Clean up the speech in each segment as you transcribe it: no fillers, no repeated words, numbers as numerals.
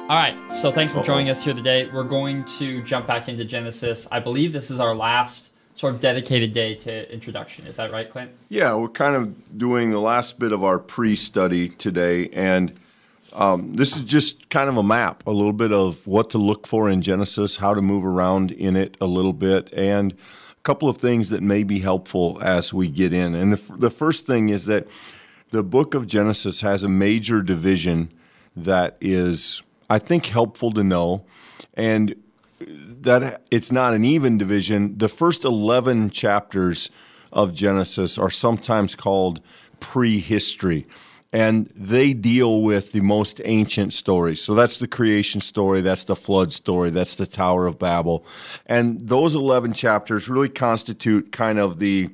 All right, so thanks for joining us here today. We're going to jump back into Genesis. I believe this is our last sort of dedicated day to introduction. Is that right, Clint? Yeah, we're kind of doing the last bit of our pre-study today, and this is just kind of a map, a little bit of what to look for in Genesis, how to move around in it a little bit, and a couple of things that may be helpful as we get in. And the first thing is that the book of Genesis has a major division that is, I think, helpful to know, and that it's not an even division. The first 11 chapters of Genesis are sometimes called prehistory, and they deal with the most ancient stories. So that's the creation story, that's the flood story, that's the Tower of Babel. And those 11 chapters really constitute kind of the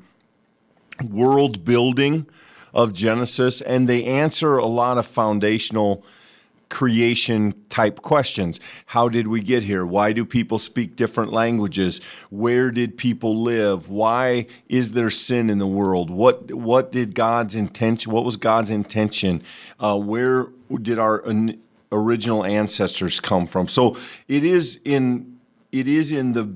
world building of Genesis, and they answer a lot of foundational creation type questions. How did we get here? Why do people speak different languages? Where did people live? Why is there sin in the world? What did God's intention? What was God's intention? Where did our original ancestors come from? So it is in the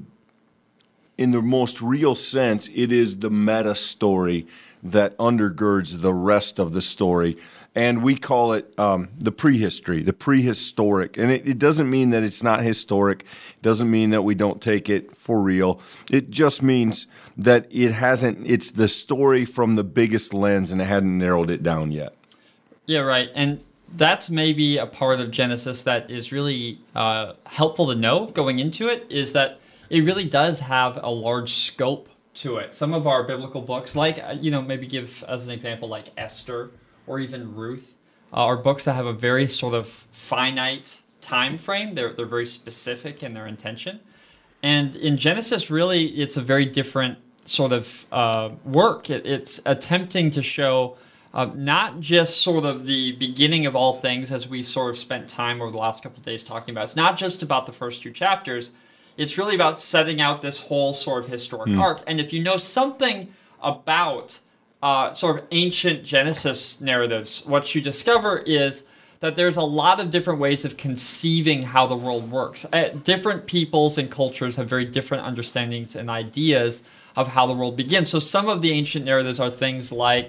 most real sense, it is the meta story that undergirds the rest of the story. And we call it the prehistory, the prehistoric. And it doesn't mean that it's not historic. It doesn't mean that we don't take it for real. It just means that it's the story from the biggest lens, and it hadn't narrowed it down yet. Yeah, right. And that's maybe a part of Genesis that is really helpful to know going into it, is that it really does have a large scope to it. Some of our biblical books, like, maybe give as an example, like Esther, or even Ruth, are books that have a very sort of finite time frame. They're very specific in their intention. And in Genesis, really, it's a very different sort of work. It's attempting to show not just sort of the beginning of all things, as we've sort of spent time over the last couple of days talking about. It's not just about the first two chapters. It's really about setting out this whole sort of historic arc. And if you know something about sort of ancient Genesis narratives, what you discover is that there's a lot of different ways of conceiving how the world works. Different peoples and cultures have very different understandings and ideas of how the world begins. So some of the ancient narratives are things like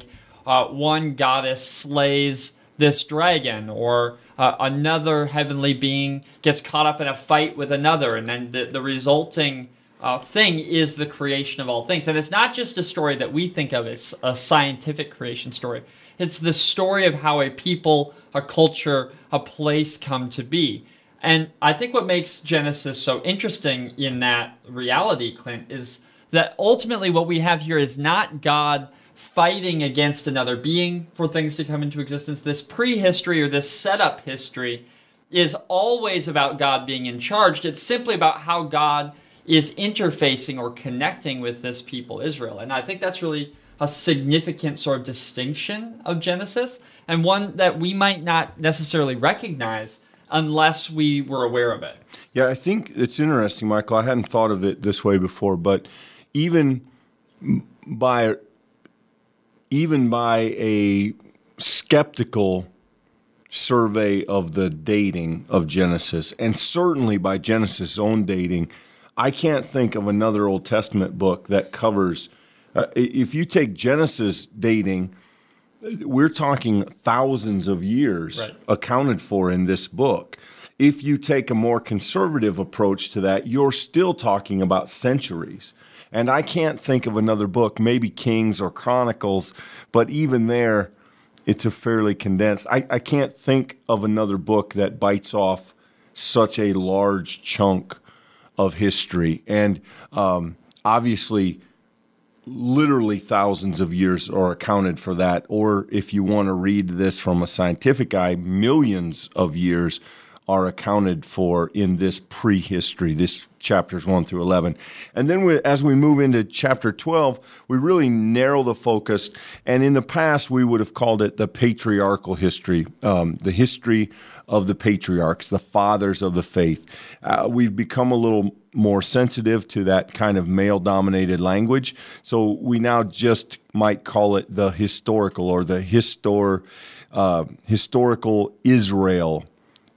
one goddess slays this dragon, or another heavenly being gets caught up in a fight with another, and then the resulting thing is the creation of all things. And it's not just a story that we think of as a scientific creation story. It's the story of how a people, a culture, a place come to be. And I think what makes Genesis so interesting in that reality, Clint, is that ultimately what we have here is not God fighting against another being for things to come into existence. This prehistory, or this setup history, is always about God being in charge. It's simply about how God is interfacing or connecting with this people, Israel. And I think that's really a significant sort of distinction of Genesis, and one that we might not necessarily recognize unless we were aware of it. Yeah, I think it's interesting, Michael. I hadn't thought of it this way before, but even by a skeptical survey of the dating of Genesis, and certainly by Genesis' own dating, I can't think of another Old Testament book that covers, if you take Genesis dating, we're talking thousands of years accounted for in this book. If you take a more conservative approach to that, you're still talking about centuries. And I can't think of another book, maybe Kings or Chronicles, but even there, it's a fairly condensed. I can't think of another book that bites off such a large chunk of history. And obviously, literally thousands of years are accounted for that. Or if you want to read this from a scientific eye, millions of years are accounted for in this prehistory, this chapters 1 through 11. And then as we move into chapter 12, we really narrow the focus. And in the past, we would have called it the patriarchal history, the history of the patriarchs, the fathers of the faith. We've become a little more sensitive to that kind of male-dominated language. So we now just might call it the historical, or the historical Israel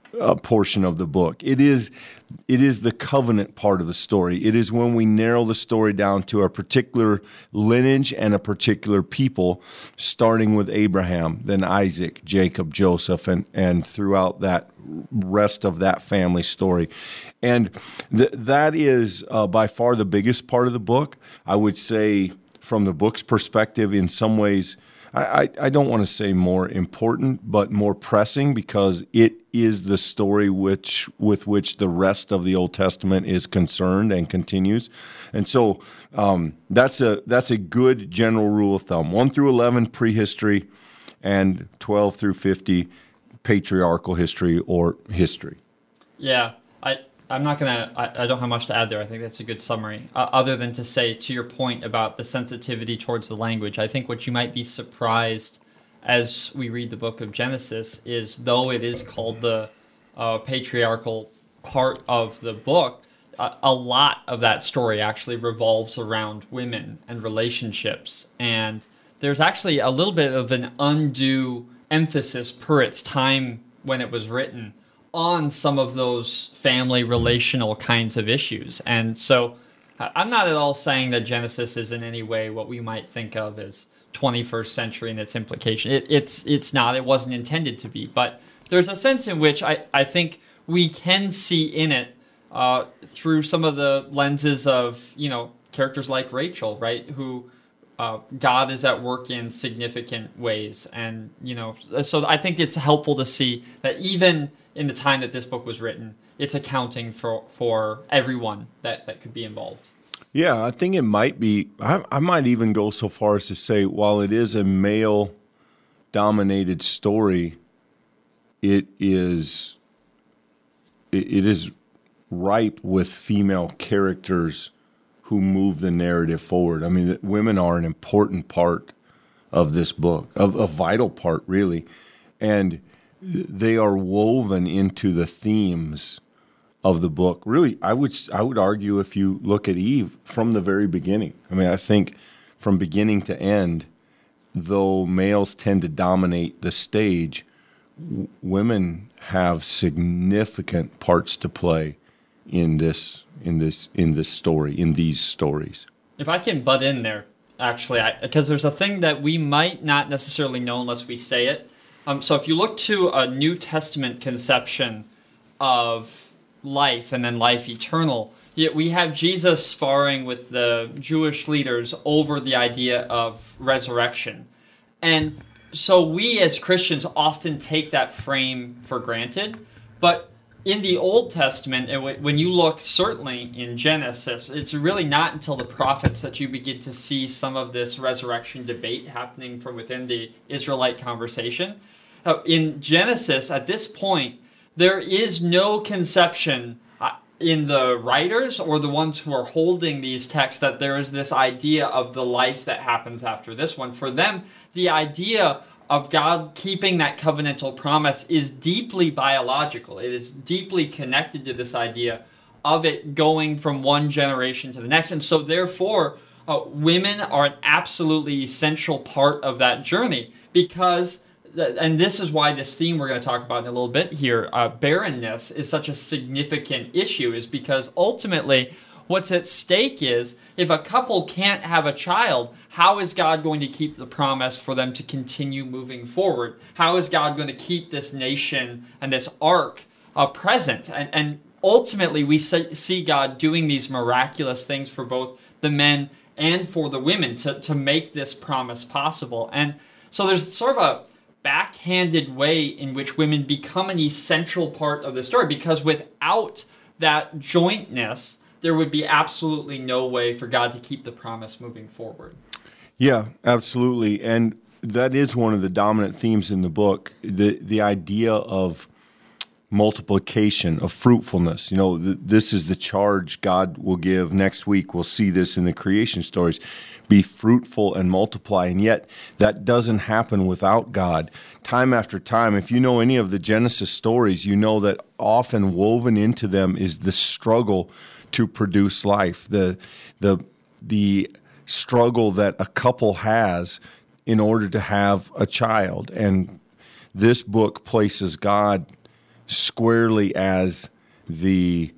portion of the book. It is the covenant part of the story. It is when we narrow the story down to a particular lineage and a particular people, starting with Abraham, then Isaac, Jacob, Joseph, and throughout that rest of that family story. And that is by far the biggest part of the book. I would say from the book's perspective, in some ways, I don't want to say more important, but more pressing, because it is the story with which the rest of the Old Testament is concerned and continues. And so that's a good general rule of thumb. 1 through 11, prehistory, and 12 through 50, patriarchal history or history. Yeah, I'm not gonna. I don't have much to add there. I think that's a good summary. Other than to say, to your point about the sensitivity towards the language, I think what you might be surprised as we read the book of Genesis is, though it is called the patriarchal part of the book, a lot of that story actually revolves around women and relationships, and there's actually a little bit of an undue emphasis per its time when it was written on some of those family relational kinds of issues. And so I'm not at all saying that Genesis is in any way what we might think of as 21st century in its implication. It's not. It wasn't intended to be. But there's a sense in which I think we can see in it through some of the lenses of, characters like Rachel, right, who God is at work in significant ways. And, so I think it's helpful to see that even in the time that this book was written, it's accounting for everyone that could be involved. Yeah, I think it might be, I might even go so far as to say, while it is a male-dominated story, it is ripe with female characters who move the narrative forward. I mean, women are an important part of this book, a vital part, really. And they are woven into the themes of the book. Really, I would argue, if you look at Eve from the very beginning. I mean, I think from beginning to end, though males tend to dominate the stage, women have significant parts to play in this story, in these stories. If I can butt in there, actually, because there's a thing that we might not necessarily know unless we say it. So if you look to a New Testament conception of life and then life eternal, we have Jesus sparring with the Jewish leaders over the idea of resurrection. And so we as Christians often take that frame for granted. But in the Old Testament, when you look certainly in Genesis, it's really not until the prophets that you begin to see some of this resurrection debate happening from within the Israelite conversation. In Genesis, at this point, there is no conception in the writers or the ones who are holding these texts that there is this idea of the life that happens after this one. For them, the idea of God keeping that covenantal promise is deeply biological. It is deeply connected to this idea of it going from one generation to the next. And so therefore, women are an absolutely essential part of that journey, because and this is why this theme we're going to talk about in a little bit here, barrenness, is such a significant issue, is because ultimately what's at stake is, if a couple can't have a child, how is God going to keep the promise for them to continue moving forward? How is God going to keep this nation and this ark present? And ultimately we see God doing these miraculous things for both the men and for the women to make this promise possible. And so there's sort of a backhanded way in which women become an essential part of the story, because without that jointness, there would be absolutely no way for God to keep the promise moving forward. Yeah, absolutely. And that is one of the dominant themes in the book, the idea of multiplication, of fruitfulness. This is the charge God will give. Next week, we'll see this in the creation stories. Be fruitful and multiply. And yet, that doesn't happen without God. Time after time, if you know any of the Genesis stories, you know that often woven into them is the struggle to produce life, the struggle that a couple has in order to have a child. And this book places God squarely as the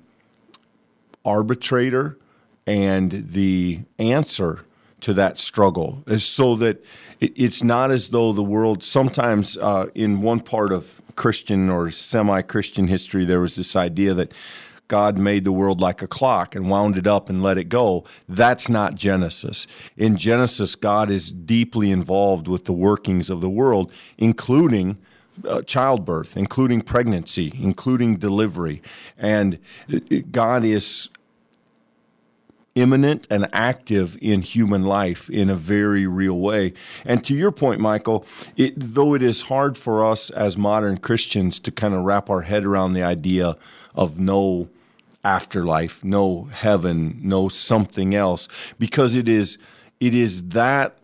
arbitrator and the answer to that struggle, so that it's not as though the world, sometimes in one part of Christian or semi-Christian history, there was this idea that God made the world like a clock and wound it up and let it go. That's not Genesis. In Genesis, God is deeply involved with the workings of the world, including childbirth, including pregnancy, including delivery. And God is immanent and active in human life in a very real way. And to your point, Michael, though it is hard for us as modern Christians to kind of wrap our head around the idea of no afterlife, no heaven, no something else, because it is that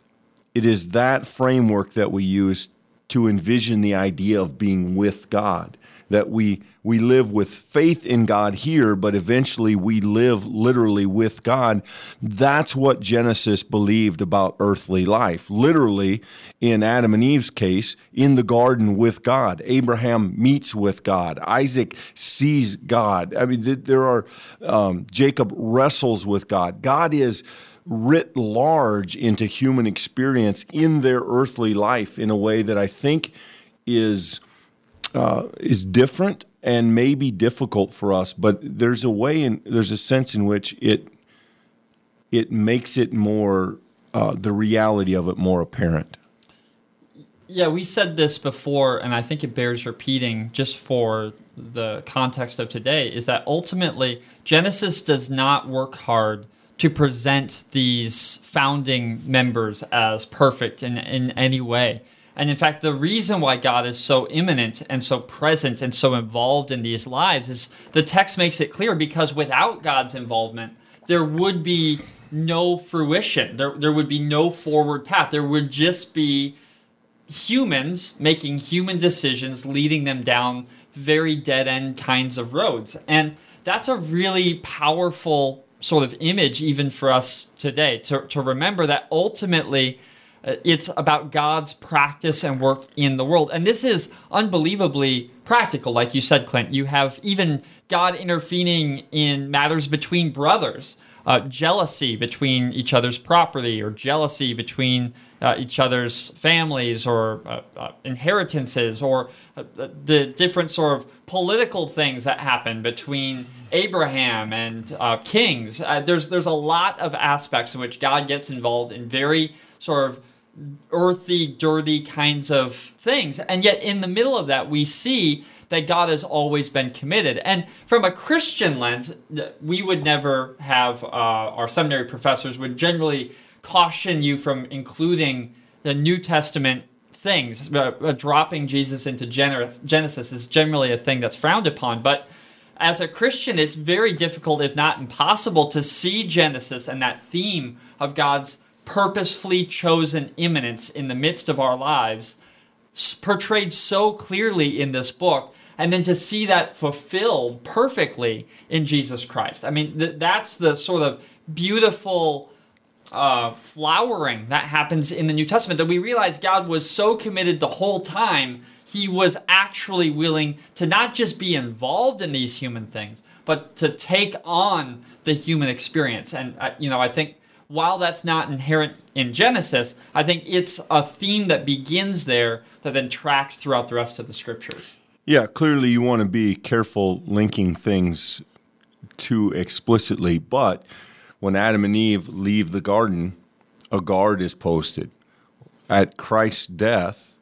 framework that we use to envision the idea of being with God, that we live with faith in God here, but eventually we live literally with God. That's what Genesis believed about earthly life. Literally, in Adam and Eve's case, in the garden with God. Abraham meets with God. Isaac sees God. I mean, there are, Jacob wrestles with God. God is writ large into human experience in their earthly life in a way that I think is different and maybe difficult for us, but there's a sense in which it makes it more the reality of it more apparent. Yeah, we said this before, and I think it bears repeating just for the context of today, is that ultimately Genesis does not work hard to present these founding members as perfect in any way. And in fact, the reason why God is so immanent and so present and so involved in these lives is the text makes it clear, because without God's involvement, there would be no fruition. There would be no forward path. There would just be humans making human decisions, leading them down very dead-end kinds of roads. And that's a really powerful sort of image even for us today, to remember that ultimately it's about God's practice and work in the world. And this is unbelievably practical, like you said, Clint. You have even God intervening in matters between brothers, jealousy between each other's property, or jealousy between each other's families, or inheritances, or the different sort of political things that happen between Abraham and kings. There's a lot of aspects in which God gets involved in very sort of earthy, dirty kinds of things. And yet in the middle of that, we see that God has always been committed. And from a Christian lens, we would never have, our seminary professors would generally caution you from including the New Testament things. Dropping Jesus into Genesis is generally a thing that's frowned upon. But as a Christian, it's very difficult, if not impossible, to see Genesis and that theme of God's purposefully chosen immanence in the midst of our lives portrayed so clearly in this book, and then to see that fulfilled perfectly in Jesus Christ. I mean, that's the sort of beautiful flowering that happens in the New Testament, that we realize God was so committed the whole time. He was actually willing to not just be involved in these human things, but to take on the human experience. And, I think while that's not inherent in Genesis, I think it's a theme that begins there that then tracks throughout the rest of the scriptures. Yeah, clearly you want to be careful linking things too explicitly, but when Adam and Eve leave the garden, a guard is posted. At Christ's death,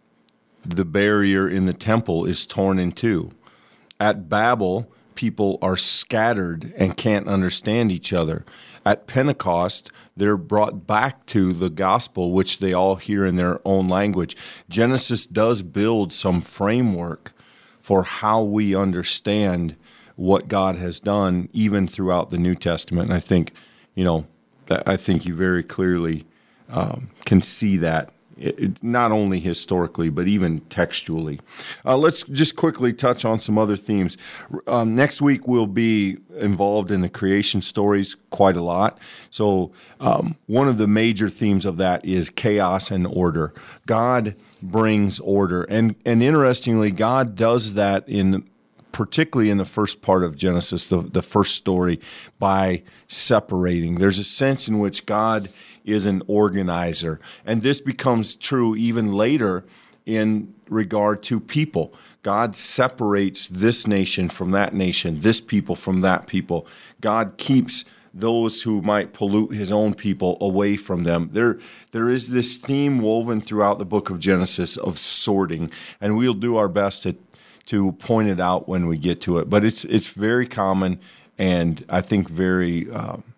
the barrier in the temple is torn in two. At Babel, people are scattered and can't understand each other. At Pentecost, they're brought back to the gospel, which they all hear in their own language. Genesis does build some framework for how we understand what God has done, even throughout the New Testament. And I think, you very clearly can see that not only historically, but even textually. Let's just quickly touch on some other themes. Next week, we'll be involved in the creation stories quite a lot. So one of the major themes of that is chaos and order. God brings order. And interestingly, God does that particularly in the first part of Genesis, the first story, by separating. There's a sense in which God is an organizer. And this becomes true even later in regard to people. God separates this nation from that nation, this people from that people. God keeps those who might pollute his own people away from them. There is this theme woven throughout the book of Genesis of sorting, and we'll do our best to point it out when we get to it. But it's very common, and I think very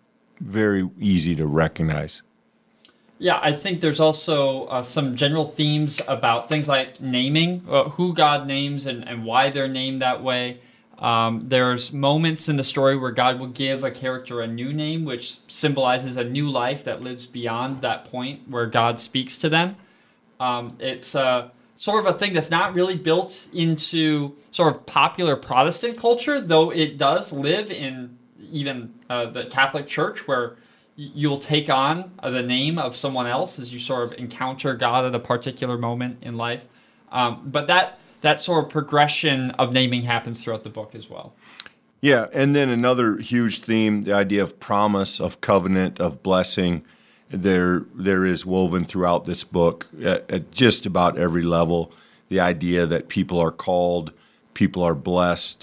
easy to recognize. Yeah, I think there's also some general themes about things like naming, who God names and why they're named that way. There's moments in the story where God will give a character a new name, which symbolizes a new life that lives beyond that point where God speaks to them. It's sort of a thing that's not really built into sort of popular Protestant culture, though it does live in even the Catholic Church, where you'll take on the name of someone else as you sort of encounter God at a particular moment in life. But that sort of progression of naming happens throughout the book as well. Yeah, and then another huge theme, the idea of promise, of covenant, of blessing, there is woven throughout this book at just about every level. The idea that people are called, people are blessed,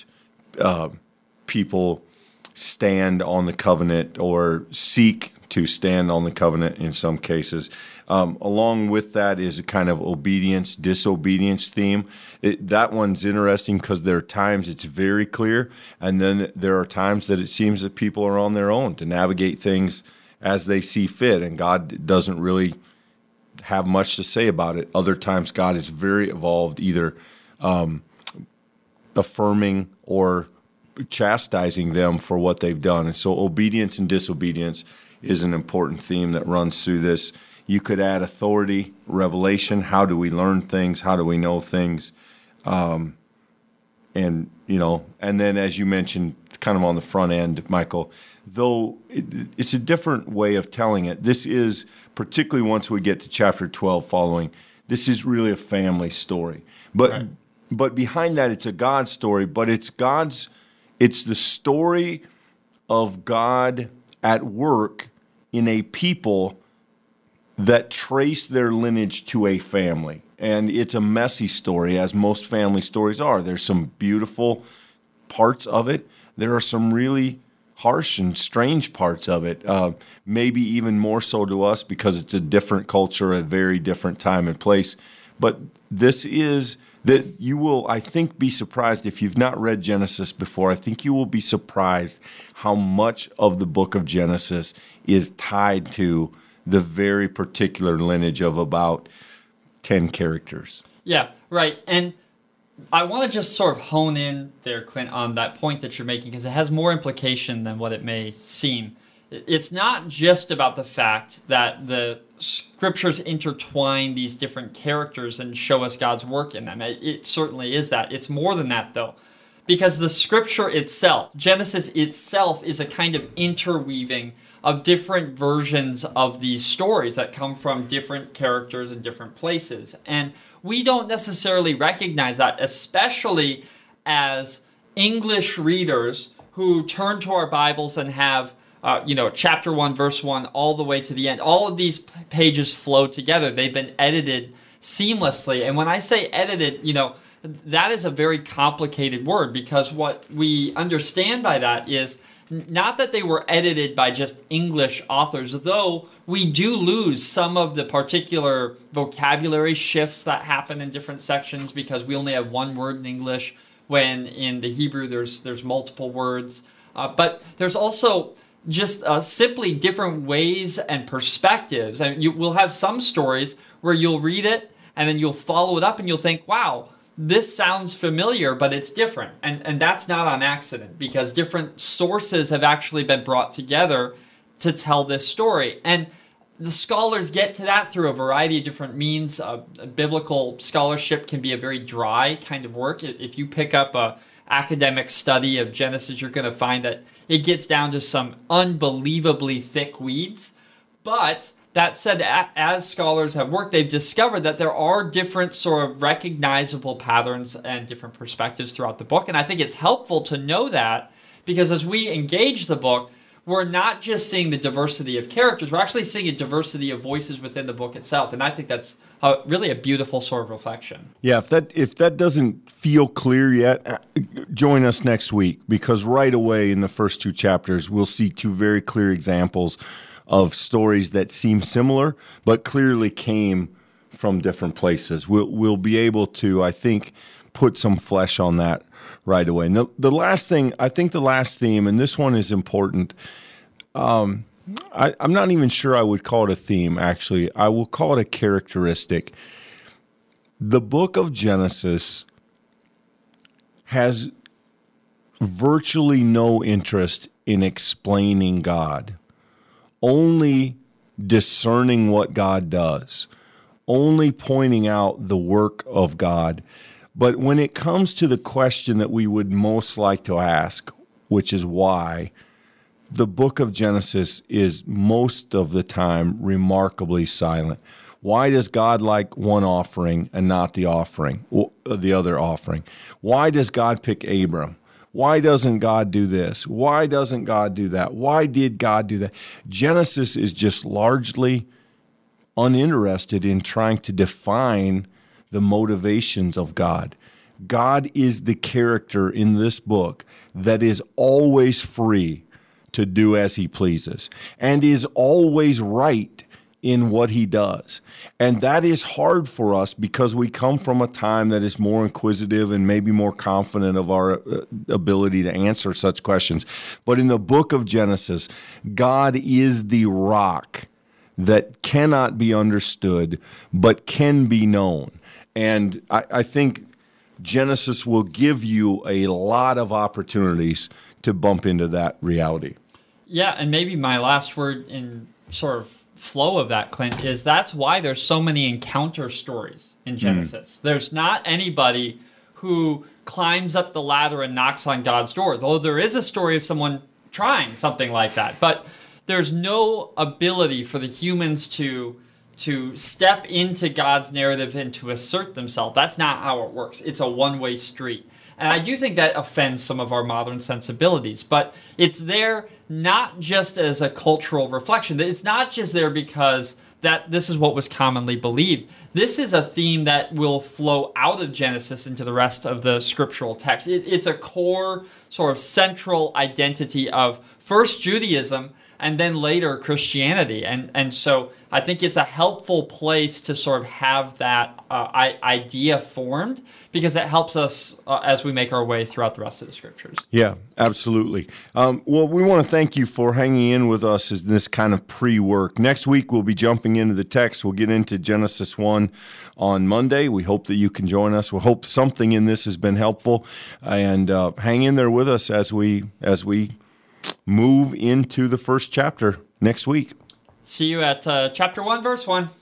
people stand on the covenant or seek to stand on the covenant in some cases. Along with that is a kind of obedience, disobedience theme. That one's interesting because there are times it's very clear, and then there are times that it seems that people are on their own to navigate things as they see fit, and God doesn't really have much to say about it. Other times God is very involved, either affirming or chastising them for what they've done. And so obedience and disobedience is an important theme that runs through this. You could add authority, revelation. How do we learn things? How do we know things? And then as you mentioned, kind of on the front end, Michael, though it's a different way of telling it. This is, particularly once we get to chapter 12 following, this is really a family story. But behind that, it's a God story, but it's the story of God at work in a people that trace their lineage to a family. And it's a messy story, as most family stories are. There's some beautiful parts of it. There are some really harsh and strange parts of it, maybe even more so to us because it's a different culture, a very different time and place. But this is that you will, I think, be surprised if you've not read Genesis before. I think you will be surprised how much of the book of Genesis is tied to the very particular lineage of about 10 characters. Yeah, right. And I want to just sort of hone in there, Clint, on that point that you're making, because it has more implication than what it may seem. It's not just about the fact that the scriptures intertwine these different characters and show us God's work in them. It certainly is that. It's more than that, though, because the scripture itself, Genesis itself, is a kind of interweaving of different versions of these stories that come from different characters in different places. And we don't necessarily recognize that, especially as English readers who turn to our Bibles and have chapter 1, verse 1, all the way to the end. All of these pages flow together. They've been edited seamlessly. And when I say edited, that is a very complicated word, because what we understand by that is not that they were edited by just English authors, though we do lose some of the particular vocabulary shifts that happen in different sections because we only have one word in English when in the Hebrew there's multiple words. But there's also just simply different ways and perspectives. And we'll have some stories where you'll read it and then you'll follow it up and you'll think, wow, this sounds familiar, but it's different. And that's not on accident, because different sources have actually been brought together to tell this story. And the scholars get to that through a variety of different means. Biblical scholarship can be a very dry kind of work. If you pick up a academic study of Genesis, you're going to find that it gets down to some unbelievably thick weeds. But that said, as scholars have worked, they've discovered that there are different sort of recognizable patterns and different perspectives throughout the book. And I think it's helpful to know that, because as we engage the book, we're not just seeing the diversity of characters, we're actually seeing a diversity of voices within the book itself. And I think that's really a beautiful sort of reflection. Yeah, if that doesn't feel clear yet, join us next week, because right away in the first 2 chapters, we'll see 2 very clear examples of stories that seem similar, but clearly came from different places. We'll be able to, I think, put some flesh on that right away. And the last thing, I think the last theme, and this one is important, I'm not even sure I would call it a theme, actually. I will call it a characteristic. The book of Genesis has virtually no interest in explaining God, only discerning what God does, only pointing out the work of God. But when it comes to the question that we would most like to ask, which is why, the book of Genesis is most of the time remarkably silent. Why does God like one offering and not the other offering? Why does God pick Abram? Why doesn't God do this? Why doesn't God do that? Why did God do that? Genesis is just largely uninterested in trying to define the motivations of God. God is the character in this book that is always free to do as he pleases and is always right in what he does. And that is hard for us because we come from a time that is more inquisitive and maybe more confident of our ability to answer such questions. But in the book of Genesis, God is the rock that cannot be understood but can be known. And I think Genesis will give you a lot of opportunities to bump into that reality. Yeah, and maybe my last word in sort of flow of that, Clint, is that's why there's so many encounter stories in Genesis. There's not anybody who climbs up the ladder and knocks on God's door, though there is a story of someone trying something like that. But there's no ability for the humans to step into God's narrative and to assert themselves. That's not how it works. It's a one-way street. And I do think that offends some of our modern sensibilities, but it's there not just as a cultural reflection. It's not just there because that this is what was commonly believed. This is a theme that will flow out of Genesis into the rest of the scriptural text. It's a core sort of central identity of first Judaism and then later Christianity. And so I think it's a helpful place to sort of have that idea formed, because it helps us as we make our way throughout the rest of the scriptures. Yeah, absolutely. Well, we want to thank you for hanging in with us as this kind of pre-work. Next week, we'll be jumping into the text. We'll get into Genesis 1 on Monday. We hope that you can join us. We hope something in this has been helpful, and hang in there with us as we move into the first chapter next week. See you at chapter 1, verse 1.